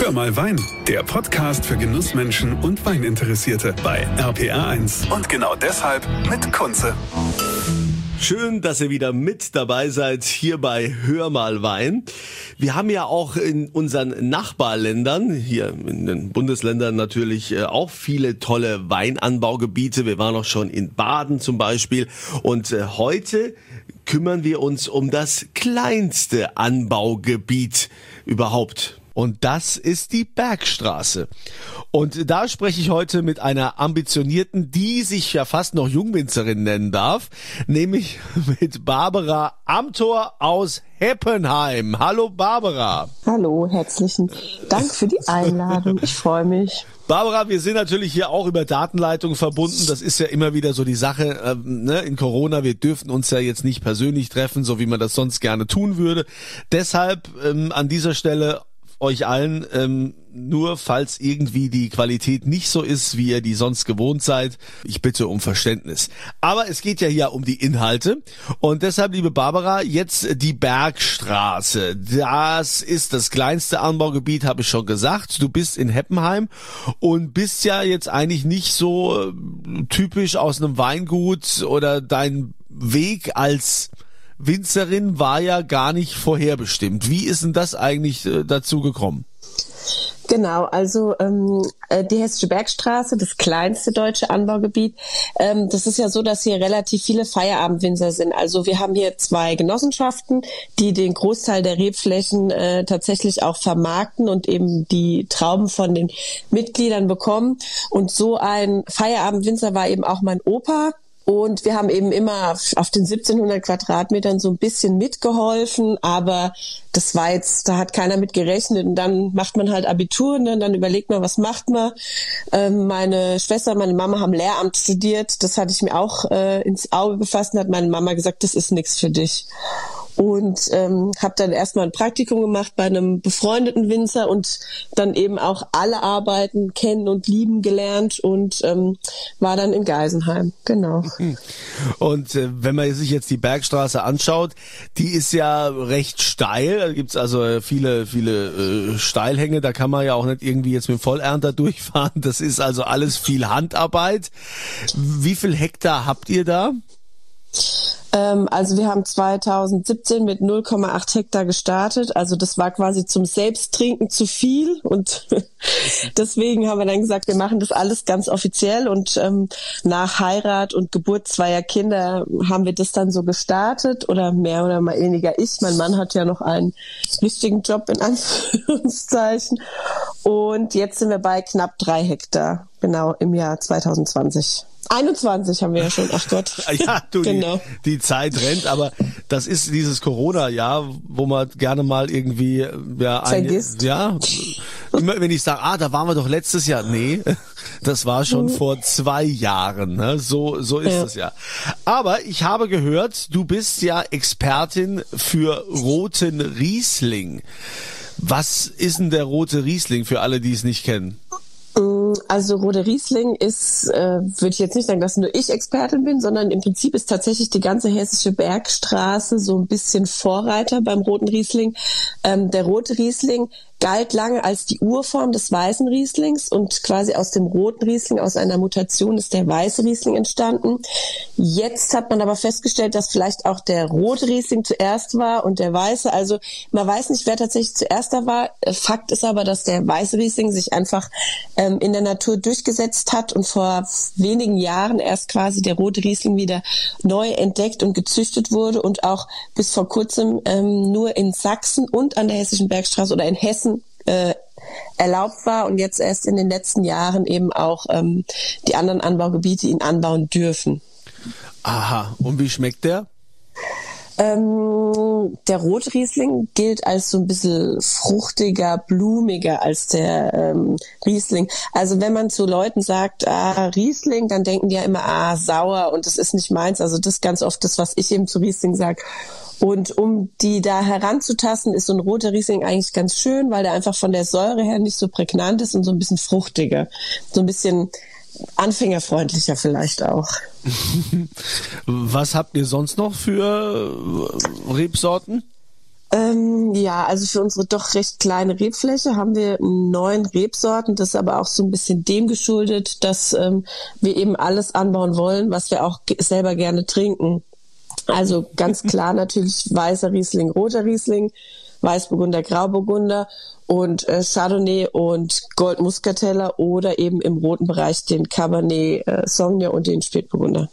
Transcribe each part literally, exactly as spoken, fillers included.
Hör mal Wein, der Podcast für Genussmenschen und Weininteressierte bei R P R eins. Und genau deshalb mit Kunze. Schön, dass ihr wieder mit dabei seid hier bei Hör mal Wein. Wir haben ja auch in unseren Nachbarländern, hier in den Bundesländern natürlich auch viele tolle Weinanbaugebiete. Wir waren auch schon in Baden zum Beispiel und heute kümmern wir uns um das kleinste Anbaugebiet überhaupt. Und das ist die Bergstraße. Und da spreche ich heute mit einer ambitionierten, die sich ja fast noch Jungwinzerin nennen darf, nämlich mit Barbara Amthor aus Heppenheim. Hallo Barbara. Hallo, herzlichen Dank für die Einladung. Ich freue mich. Barbara, wir sind natürlich hier auch über Datenleitung verbunden. Das ist ja immer wieder so die Sache, ähm, ne? In Corona, wir dürfen uns ja jetzt nicht persönlich treffen, so wie man das sonst gerne tun würde. Deshalb ähm, an dieser Stelle euch allen, ähm, nur falls irgendwie die Qualität nicht so ist, wie ihr die sonst gewohnt seid, ich bitte um Verständnis. Aber es geht ja hier um die Inhalte und deshalb, liebe Barbara, jetzt die Bergstraße. Das ist das kleinste Anbaugebiet, habe ich schon gesagt. Du bist in Heppenheim und bist ja jetzt eigentlich nicht so typisch aus einem Weingut oder dein Weg als Winzerin war ja gar nicht vorherbestimmt. Wie ist denn das eigentlich äh, dazu gekommen? Genau, also ähm, die Hessische Bergstraße, das kleinste deutsche Anbaugebiet, ähm, das ist ja so, dass hier relativ viele Feierabendwinzer sind. Also wir haben hier zwei Genossenschaften, die den Großteil der Rebflächen äh, tatsächlich auch vermarkten und eben die Trauben von den Mitgliedern bekommen. Und so ein Feierabendwinzer war eben auch mein Opa. Und wir haben eben immer auf den siebzehnhundert Quadratmetern so ein bisschen mitgeholfen, aber das war jetzt, da hat keiner mit gerechnet. Und dann macht man halt Abitur, ne? Dann überlegt man, was macht man. Ähm, meine Schwester und meine Mama haben Lehramt studiert. Das hatte ich mir auch äh, ins Auge gefasst und hat meine Mama gesagt, das ist nichts für dich. Und ähm, habe dann erstmal ein Praktikum gemacht bei einem befreundeten Winzer und dann eben auch alle Arbeiten kennen und lieben gelernt und ähm, war dann in Geisenheim, genau. Und äh, wenn man sich jetzt die Bergstraße anschaut, die ist ja recht steil, da gibt's also viele, viele äh, Steilhänge, da kann man ja auch nicht irgendwie jetzt mit dem Vollernter durchfahren, das ist also alles viel Handarbeit. Wie viel Hektar habt ihr da? Also wir haben zweitausendsiebzehn mit null Komma acht Hektar gestartet. Also das war quasi zum Selbsttrinken zu viel. Und deswegen haben wir dann gesagt, wir machen das alles ganz offiziell. Und ähm, nach Heirat und Geburt zweier Kinder haben wir das dann so gestartet. Oder mehr oder mal weniger ich. Mein Mann hat ja noch einen richtigen Job in Anführungszeichen. Und jetzt sind wir bei knapp drei Hektar. Genau, im Jahr zweitausendzwanzig. einundzwanzig haben wir ja schon, ach Gott. Ja, du, genau. die, die Zeit rennt, aber das ist dieses Corona-Jahr, wo man gerne mal irgendwie, ja, ein, vergisst. Ja, immer wenn ich sage, ah, da waren wir doch letztes Jahr, nee, das war schon mhm. vor zwei Jahren, ne? so, so ist es ja. ja. Aber ich habe gehört, du bist ja Expertin für roten Riesling. Was ist denn der rote Riesling für alle, die es nicht kennen? Also roter Riesling ist, äh, würde ich jetzt nicht sagen, dass nur ich Expertin bin, sondern im Prinzip ist tatsächlich die ganze Hessische Bergstraße so ein bisschen Vorreiter beim roten Riesling. Ähm, der rote Riesling galt lange als die Urform des weißen Rieslings und quasi aus dem roten Riesling, aus einer Mutation, ist der weiße Riesling entstanden. Jetzt hat man aber festgestellt, dass vielleicht auch der rote Riesling zuerst war und der weiße. Also man weiß nicht, wer tatsächlich zuerst da war. Fakt ist aber, dass der weiße Riesling sich einfach ähm, in der Natur durchgesetzt hat und vor wenigen Jahren erst quasi der rote Riesling wieder neu entdeckt und gezüchtet wurde und auch bis vor kurzem ähm, nur in Sachsen und an der Hessischen Bergstraße oder in Hessen Äh, erlaubt war und jetzt erst in den letzten Jahren eben auch ähm, die anderen Anbaugebiete ihn anbauen dürfen. Aha, und wie schmeckt der? Ähm, der Rotriesling gilt als so ein bisschen fruchtiger, blumiger als der ähm, Riesling. Also wenn man zu Leuten sagt, ah, Riesling, dann denken die ja immer, ah, sauer und das ist nicht meins. Also das ist ganz oft das, was ich eben zu Riesling sage. Und um die da heranzutasten, ist so ein roter Riesling eigentlich ganz schön, weil der einfach von der Säure her nicht so prägnant ist und so ein bisschen fruchtiger. So ein bisschen anfängerfreundlicher vielleicht auch. Was habt ihr sonst noch für Rebsorten? Ähm, ja, also für unsere doch recht kleine Rebfläche haben wir neun Rebsorten. Das ist aber auch so ein bisschen dem geschuldet, dass ähm, wir eben alles anbauen wollen, was wir auch ge- selber gerne trinken. Also ganz klar natürlich weißer Riesling, roter Riesling, Weißburgunder, Grauburgunder und äh, Chardonnay und Goldmuskateller oder eben im roten Bereich den Cabernet äh, Sauvignon und den Spätburgunder.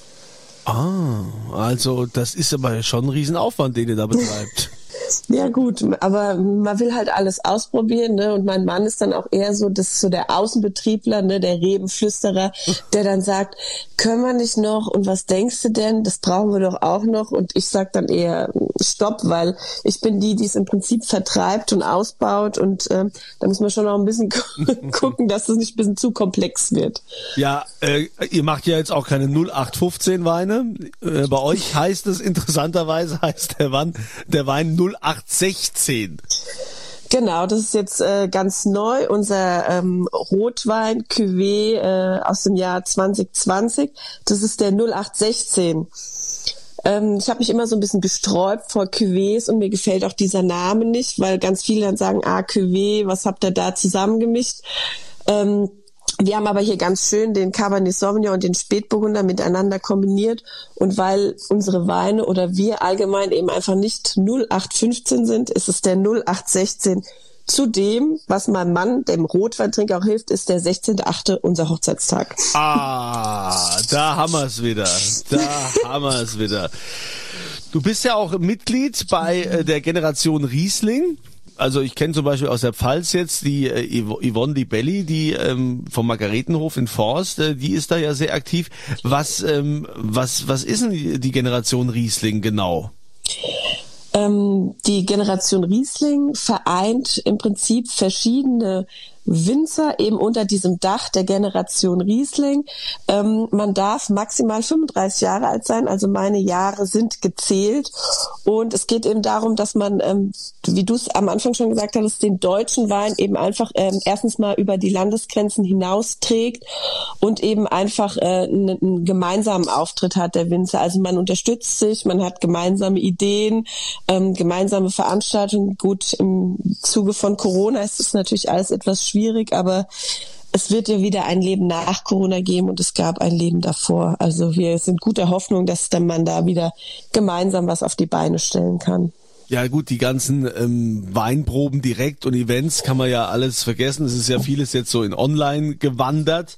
Ah, also das ist aber schon ein Riesenaufwand, den ihr da betreibt. Ja gut, aber man will halt alles ausprobieren, ne? Und mein Mann ist dann auch eher so, das ist so der Außenbetriebler, ne, der Rebenflüsterer, der dann sagt, können wir nicht noch und was denkst du denn? Das brauchen wir doch auch noch. Und ich sag dann eher Stopp, weil ich bin die, die es im Prinzip vertreibt und ausbaut und ähm, da muss man schon auch ein bisschen gucken, dass das nicht ein bisschen zu komplex wird. Ja, äh, ihr macht ja jetzt auch keine null acht fünfzehn Weine. Äh, bei euch heißt es interessanterweise heißt der Wein, der Wein null acht sechzehn. Genau, das ist jetzt äh, ganz neu, unser ähm, Rotwein Cuvée äh, aus dem Jahr zwanzig zwanzig. Das ist der null acht sechzehn. Ähm, ich habe mich immer so ein bisschen gesträubt vor Cuvées und mir gefällt auch dieser Name nicht, weil ganz viele dann sagen, ah, Cuvée, was habt ihr da zusammengemischt? Ähm, Wir haben aber hier ganz schön den Cabernet Sauvignon und den Spätburgunder miteinander kombiniert. Und weil unsere Weine oder wir allgemein eben einfach nicht null acht fünfzehn sind, ist es der null acht sechzehn. Zudem, was meinem Mann, dem Rotweintrinker, auch hilft, ist der sechzehnter achte unser Hochzeitstag. Ah, da haben wir es wieder. Da haben wir es wieder. Du bist ja auch Mitglied bei äh, der Generation Riesling. Also ich kenne zum Beispiel aus der Pfalz jetzt die äh, Yvonne Di Belli, die ähm, vom Margaretenhof in Forst, äh, die ist da ja sehr aktiv. Was ähm, was was ist denn die, die Generation Riesling genau? Ähm, die Generation Riesling vereint im Prinzip verschiedene Winzer eben unter diesem Dach der Generation Riesling. Ähm, man darf maximal fünfunddreißig Jahre alt sein, also meine Jahre sind gezählt. Und es geht eben darum, dass man, ähm, wie du es am Anfang schon gesagt hattest, den deutschen Wein eben einfach ähm, erstens mal über die Landesgrenzen hinausträgt und eben einfach äh, einen, einen gemeinsamen Auftritt hat, der Winzer. Also man unterstützt sich, man hat gemeinsame Ideen, ähm, gemeinsame Veranstaltungen. Gut, im Zuge von Corona ist es natürlich alles etwas schwierig. Schwierig, aber es wird ja wieder ein Leben nach Corona geben und es gab ein Leben davor. Also wir sind guter Hoffnung, dass dann man da wieder gemeinsam was auf die Beine stellen kann. Ja gut, die ganzen ähm, Weinproben direkt und Events kann man ja alles vergessen. Es ist ja vieles jetzt so in Online gewandert.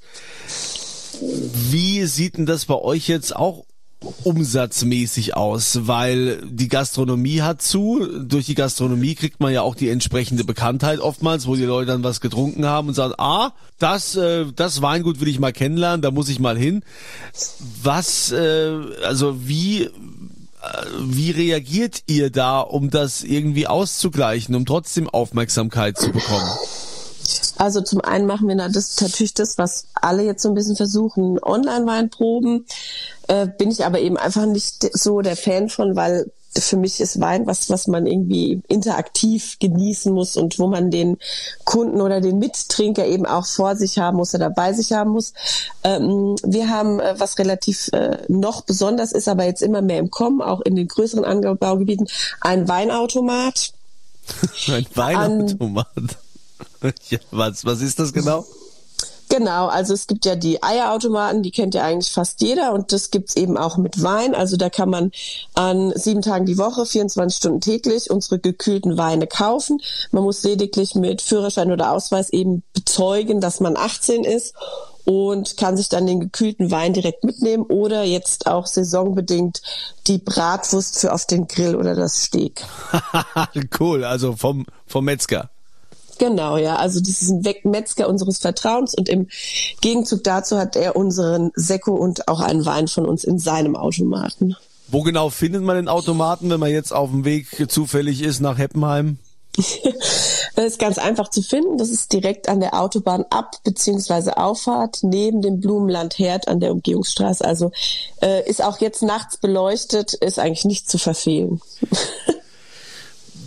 Wie sieht denn das bei euch jetzt auch umsatzmäßig aus, weil die Gastronomie hat zu, durch die Gastronomie kriegt man ja auch die entsprechende Bekanntheit oftmals, wo die Leute dann was getrunken haben und sagen, ah, das äh, das Weingut will ich mal kennenlernen, da muss ich mal hin. Was, äh, also wie, äh, wie reagiert ihr da, um das irgendwie auszugleichen, um trotzdem Aufmerksamkeit zu bekommen? Also zum einen machen wir das natürlich das, was alle jetzt so ein bisschen versuchen, Online-Weinproben. Äh, bin ich aber eben einfach nicht so der Fan von, weil für mich ist Wein was, was man irgendwie interaktiv genießen muss und wo man den Kunden oder den Mittrinker eben auch vor sich haben muss oder bei sich haben muss. Ähm, wir haben, äh, was relativ äh, noch besonders ist, aber jetzt immer mehr im Kommen, auch in den größeren Anbaugebieten, ein Weinautomat. Ein Weinautomat? An, Ja, was, was ist das genau? Genau, also es gibt ja die Eierautomaten, die kennt ja eigentlich fast jeder und das gibt's eben auch mit Wein. Also da kann man an sieben Tagen die Woche, vierundzwanzig Stunden täglich unsere gekühlten Weine kaufen. Man muss lediglich mit Führerschein oder Ausweis eben bezeugen, dass man achtzehn ist und kann sich dann den gekühlten Wein direkt mitnehmen oder jetzt auch saisonbedingt die Bratwurst für auf den Grill oder das Steak. Cool, also vom, vom Metzger. Genau, ja. Also das ist ein Metzger unseres Vertrauens und im Gegenzug dazu hat er unseren Sekko und auch einen Wein von uns in seinem Automaten. Wo genau findet man den Automaten, wenn man jetzt auf dem Weg zufällig ist nach Heppenheim? Das ist ganz einfach zu finden. Das ist direkt an der Autobahn ab bzw. Auffahrt neben dem Blumenland Herd an der Umgehungsstraße. Also äh, ist auch jetzt nachts beleuchtet, ist eigentlich nicht zu verfehlen.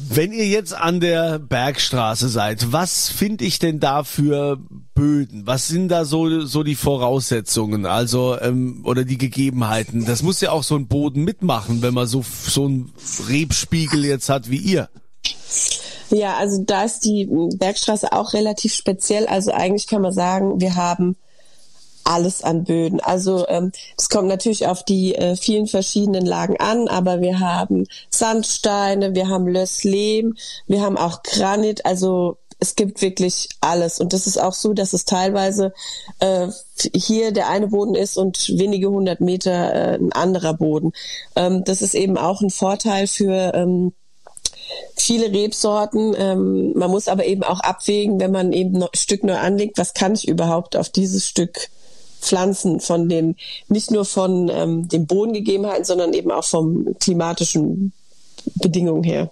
Wenn ihr jetzt an der Bergstraße seid, was finde ich denn da für Böden? Was sind da so so die Voraussetzungen, also ähm, oder die Gegebenheiten? Das muss ja auch so ein Boden mitmachen, wenn man so so einen Rebspiegel jetzt hat wie ihr. Ja, also da ist die Bergstraße auch relativ speziell. Also eigentlich kann man sagen, wir haben alles an Böden. Also ähm, es kommt natürlich auf die äh, vielen verschiedenen Lagen an, aber wir haben Sandsteine, wir haben Lösslehm, wir haben auch Granit, also es gibt wirklich alles. Und das ist auch so, dass es teilweise äh, hier der eine Boden ist und wenige hundert Meter äh, ein anderer Boden. Ähm, das ist eben auch ein Vorteil für ähm, viele Rebsorten. Ähm, man muss aber eben auch abwägen, wenn man eben ein Stück neu anlegt, was kann ich überhaupt auf dieses Stück Pflanzen, von den, nicht nur von ähm, den Bodengegebenheiten, sondern eben auch vom klimatischen Bedingungen her.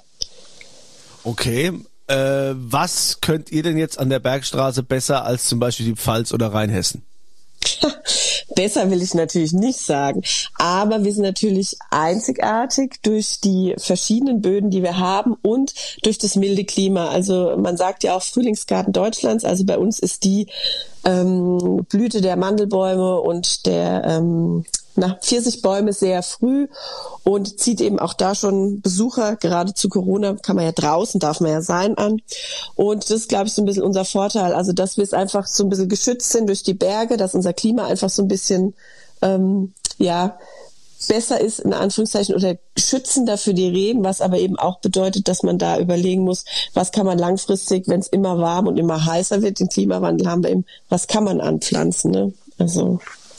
Okay, äh, was könnt ihr denn jetzt an der Bergstraße besser als zum Beispiel die Pfalz oder Rheinhessen? Besser will ich natürlich nicht sagen, aber wir sind natürlich einzigartig durch die verschiedenen Böden, die wir haben und durch das milde Klima. Also man sagt ja auch Frühlingsgarten Deutschlands, also bei uns ist die ähm, Blüte der Mandelbäume und der ähm, na, Pfirsichbäume sehr früh und zieht eben auch da schon Besucher, gerade zu Corona kann man ja draußen, darf man ja sein, an. Und das ist, glaube ich, so ein bisschen unser Vorteil, also dass wir es einfach so ein bisschen geschützt sind durch die Berge, dass unser Klima einfach so ein bisschen, ähm, ja, besser ist, in Anführungszeichen, oder schützender für die Reben, was aber eben auch bedeutet, dass man da überlegen muss, was kann man langfristig, wenn es immer warm und immer heißer wird, den Klimawandel haben wir eben, was kann man anpflanzen, ne? Also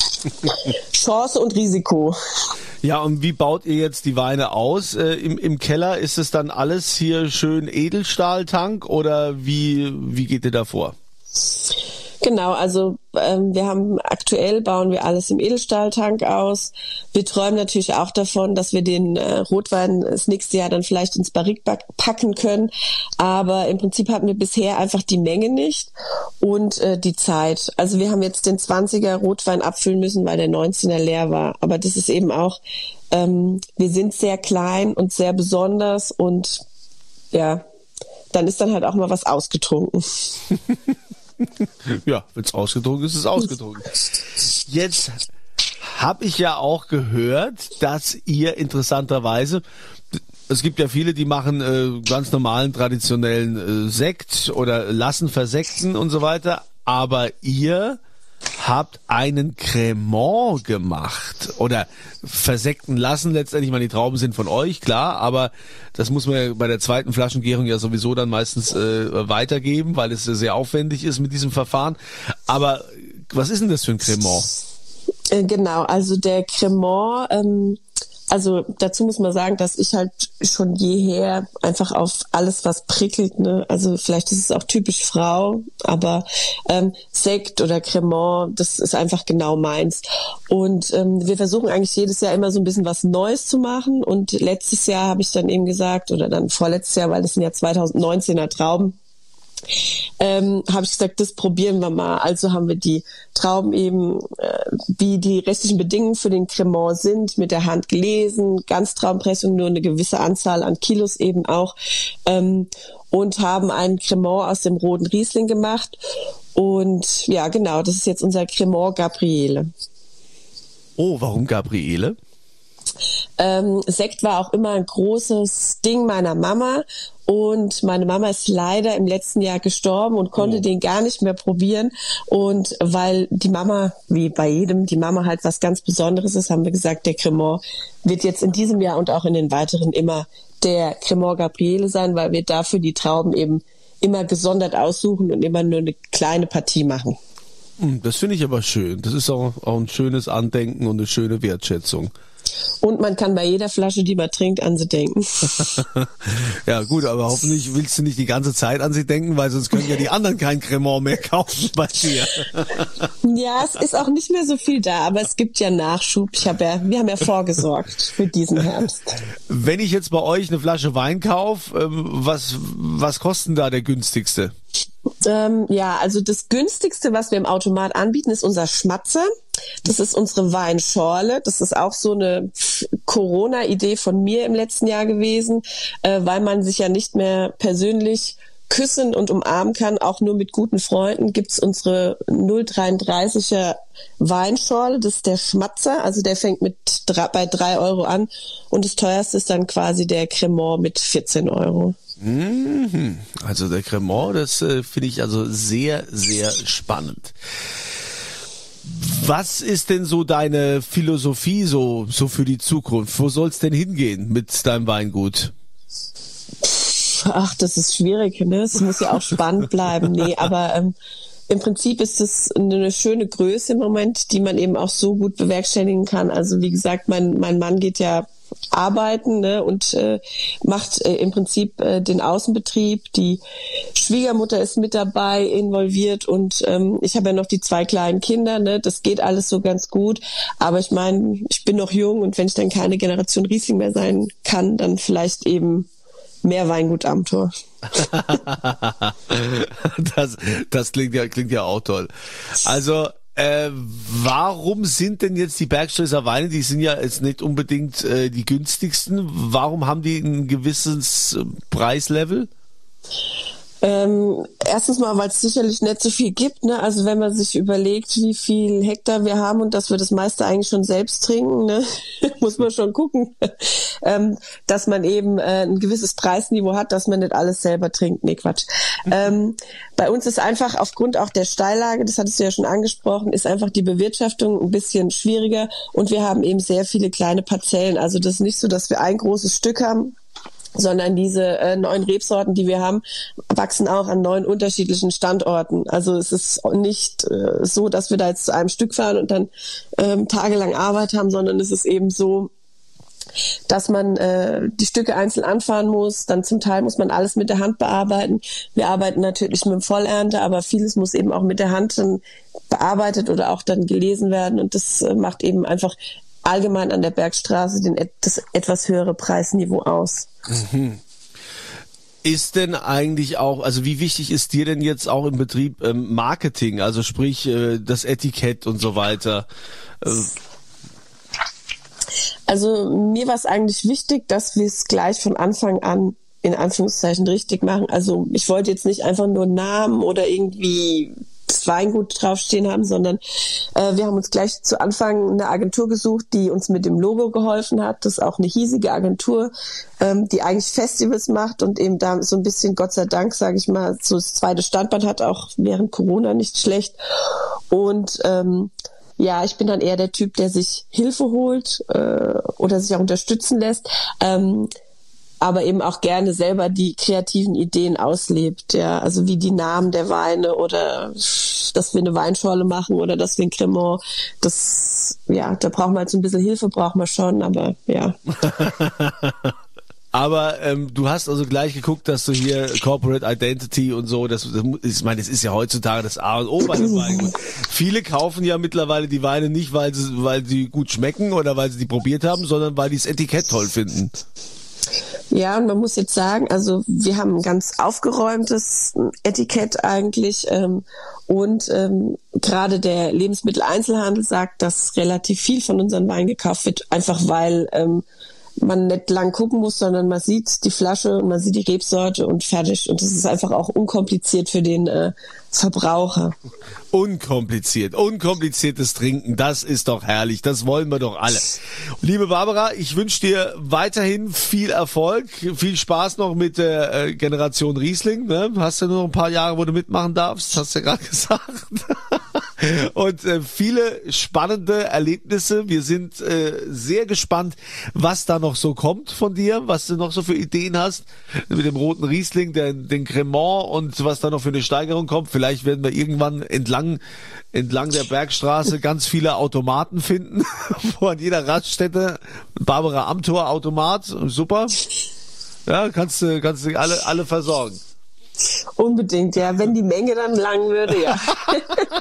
Chance und Risiko. Ja, und wie baut ihr jetzt die Weine aus? Äh, im, im Keller ist es dann alles hier schön Edelstahltank oder wie, wie geht ihr da vor? Genau, also ähm, wir haben aktuell bauen wir alles im Edelstahltank aus. Wir träumen natürlich auch davon, dass wir den äh, Rotwein das nächste Jahr dann vielleicht ins Barrique packen können. Aber im Prinzip hatten wir bisher einfach die Menge nicht und äh, die Zeit. Also wir haben jetzt den zwanziger Rotwein abfüllen müssen, weil der neunzehner leer war. Aber das ist eben auch, ähm, wir sind sehr klein und sehr besonders und ja, dann ist dann halt auch mal was ausgetrunken. Ja, wenn es ausgetrunken ist, ist es ausgetrunken. Jetzt habe ich ja auch gehört, dass ihr interessanterweise, es gibt ja viele, die machen äh, ganz normalen, traditionellen äh, Sekt oder lassen versekten und so weiter, aber ihr habt einen Cremant gemacht oder versekten lassen. Letztendlich, meine, die Trauben sind von euch, klar, aber das muss man ja bei der zweiten Flaschengärung ja sowieso dann meistens äh, weitergeben, weil es sehr aufwendig ist mit diesem Verfahren. Aber was ist denn das für ein Cremant? Äh, genau, also der Cremant, ähm, also dazu muss man sagen, dass ich halt schon jeher einfach auf alles, was prickelt, ne, also vielleicht ist es auch typisch Frau, aber ähm, Sekt oder Cremant, das ist einfach genau meins. Und ähm, wir versuchen eigentlich jedes Jahr immer so ein bisschen was Neues zu machen. Und letztes Jahr habe ich dann eben gesagt, oder dann vorletztes Jahr, weil das sind ja zweitausendneunzehner Trauben, ähm, habe ich gesagt, das probieren wir mal. Also haben wir die Trauben eben, äh, wie die restlichen Bedingungen für den Cremant sind, mit der Hand gelesen, Ganztraubenpressung, nur eine gewisse Anzahl an Kilos eben auch, ähm, und haben einen Cremant aus dem roten Riesling gemacht. Und ja, genau, das ist jetzt unser Cremant Gabriele. Oh, warum Gabriele? Ähm, Sekt war auch immer ein großes Ding meiner Mama und meine Mama ist leider im letzten Jahr gestorben und konnte oh. den gar nicht mehr probieren, und weil die Mama, wie bei jedem, die Mama halt was ganz Besonderes ist, haben wir gesagt, der Cremant wird jetzt in diesem Jahr und auch in den weiteren immer der Cremant Gabriele sein, weil wir dafür die Trauben eben immer gesondert aussuchen und immer nur eine kleine Partie machen. Das finde ich aber schön. Das ist auch, auch ein schönes Andenken und eine schöne Wertschätzung. Und man kann bei jeder Flasche, die man trinkt, an sie denken. Ja gut, aber hoffentlich willst du nicht die ganze Zeit an sie denken, weil sonst können ja die anderen kein Cremant mehr kaufen bei dir. Ja, es ist auch nicht mehr so viel da, aber es gibt ja Nachschub. Ich hab ja, wir haben ja vorgesorgt für diesen Herbst. Wenn ich jetzt bei euch eine Flasche Wein kaufe, ähm, was, was kostet denn da der günstigste? Ähm, ja, also das günstigste, was wir im Automat anbieten, ist unser Schmatzer. Das ist unsere Weinschorle. Das ist auch so eine Corona-Idee von mir im letzten Jahr gewesen, äh, weil man sich ja nicht mehr persönlich küssen und umarmen kann, auch nur mit guten Freunden, gibt's unsere null Komma dreiunddreißiger Weinschorle, das ist der Schmatzer, also der fängt mit drei, bei drei Euro an und das teuerste ist dann quasi der Cremant mit vierzehn Euro. Also der Cremant, das äh, finde ich also sehr, sehr spannend. Was ist denn so deine Philosophie so, so für die Zukunft? Wo soll's denn hingehen mit deinem Weingut? Ach, das ist schwierig, ne? Es muss ja auch spannend bleiben. Nee, aber ähm, im Prinzip ist es eine schöne Größe im Moment, die man eben auch so gut bewerkstelligen kann. Also wie gesagt, mein mein Mann geht ja arbeiten, ne, und äh, macht äh, im Prinzip äh, den Außenbetrieb. Die Schwiegermutter ist mit dabei involviert und ähm, ich habe ja noch die zwei kleinen Kinder, ne, das geht alles so ganz gut. Aber ich meine, ich bin noch jung und wenn ich dann keine Generation Riesling mehr sein kann, dann vielleicht eben mehr Weingut Amthor. das, das klingt ja, klingt ja auch toll. Also, äh, warum sind denn jetzt die Bergstresser Weine, die sind ja jetzt nicht unbedingt äh, die günstigsten, warum haben die ein gewisses äh, Preislevel? Ähm, erstens mal, weil es sicherlich nicht so viel gibt, ne? Also wenn man sich überlegt, wie viel Hektar wir haben und dass wir das meiste eigentlich schon selbst trinken, ne? Muss man schon gucken, ähm, dass man eben äh, ein gewisses Preisniveau hat, dass man nicht alles selber trinkt. Nee, Quatsch. Ähm, bei uns ist einfach aufgrund auch der Steillage, das hattest du ja schon angesprochen, ist einfach die Bewirtschaftung ein bisschen schwieriger und wir haben eben sehr viele kleine Parzellen. Also das ist nicht so, dass wir ein großes Stück haben, sondern diese äh, neuen Rebsorten, die wir haben, wachsen auch an neun unterschiedlichen Standorten. Also es ist nicht äh, so, dass wir da jetzt zu einem Stück fahren und dann ähm, tagelang Arbeit haben, sondern es ist eben so, dass man äh, die Stücke einzeln anfahren muss. Dann zum Teil muss man alles mit der Hand bearbeiten. Wir arbeiten natürlich mit dem Vollernte, aber vieles muss eben auch mit der Hand dann bearbeitet oder auch dann gelesen werden. Und das äh, macht eben einfach allgemein an der Bergstraße den, das etwas höhere Preisniveau aus. Mhm. Ist denn eigentlich auch, also wie wichtig ist dir denn jetzt auch im Betrieb ähm, Marketing, also sprich äh, das Etikett und so weiter? Äh, Also mir war es eigentlich wichtig, dass wir es gleich von Anfang an in Anführungszeichen richtig machen. Also ich wollte jetzt nicht einfach nur Namen oder irgendwie das Weingut draufstehen haben, sondern äh, wir haben uns gleich zu Anfang eine Agentur gesucht, die uns mit dem Logo geholfen hat. Das ist auch eine hiesige Agentur, ähm, die eigentlich Festivals macht und eben da so ein bisschen, Gott sei Dank, sage ich mal, so das zweite Standbein hat, auch während Corona nicht schlecht. Und ähm, ja, ich bin dann eher der Typ, der sich Hilfe holt äh, oder sich auch unterstützen lässt, ähm, aber eben auch gerne selber die kreativen Ideen auslebt, ja, also wie die Namen der Weine oder dass wir eine Weinschorle machen oder dass wir ein Cremant, das, ja, da braucht man halt so ein bisschen Hilfe, braucht man schon, aber ja. Aber ähm, du hast also gleich geguckt, dass du hier Corporate Identity und so, das, das ich meine, das ist ja heutzutage das A und O bei dem Weingut. Viele kaufen ja mittlerweile die Weine nicht, weil sie, weil sie gut schmecken oder weil sie die probiert haben, sondern weil die das Etikett toll finden. Ja, und man muss jetzt sagen, also wir haben ein ganz aufgeräumtes Etikett eigentlich ähm, und ähm, gerade der Lebensmitteleinzelhandel sagt, dass relativ viel von unseren Weinen gekauft wird, einfach weil ähm, man nicht lang gucken muss, sondern man sieht die Flasche und man sieht die Rebsorte und fertig. Und das ist einfach auch unkompliziert für den äh, Verbraucher. Unkompliziert, unkompliziertes Trinken, das ist doch herrlich, das wollen wir doch alle. Liebe Barbara, ich wünsche dir weiterhin viel Erfolg, viel Spaß noch mit der äh, Generation Riesling. Ne? Hast ja nur noch ein paar Jahre, wo du mitmachen darfst, hast du ja gerade gesagt. Und äh, viele spannende Erlebnisse. Wir sind äh, sehr gespannt, was da noch so kommt von dir, was du noch so für Ideen hast mit dem roten Riesling, der, den Cremant und was da noch für eine Steigerung kommt. Vielleicht werden wir irgendwann entlang entlang der Bergstraße ganz viele Automaten finden, wo an jeder Raststätte Barbara Amthor Automat, super. Ja, kannst du kannst du alle alle versorgen. Unbedingt, ja, wenn die Menge dann lang würde, ja.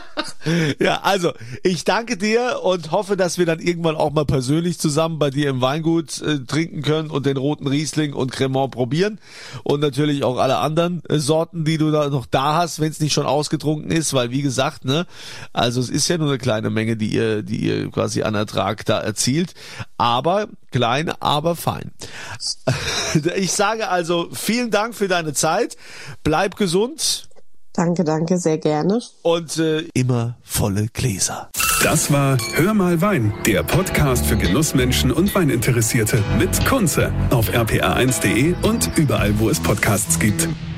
Ja, also ich danke dir und hoffe, dass wir dann irgendwann auch mal persönlich zusammen bei dir im Weingut äh, trinken können und den roten Riesling und Cremant probieren und natürlich auch alle anderen äh, Sorten, die du da noch da hast, wenn es nicht schon ausgetrunken ist, weil wie gesagt, ne, also es ist ja nur eine kleine Menge, die ihr, die ihr quasi an Ertrag da erzielt, aber klein, aber fein. Ich sage also vielen Dank für deine Zeit, bleib gesund. Danke, danke, sehr gerne. Und äh, immer volle Gläser. Das war Hör mal Wein, der Podcast für Genussmenschen und Weininteressierte mit Kunze auf r p r eins punkt de und überall, wo es Podcasts gibt.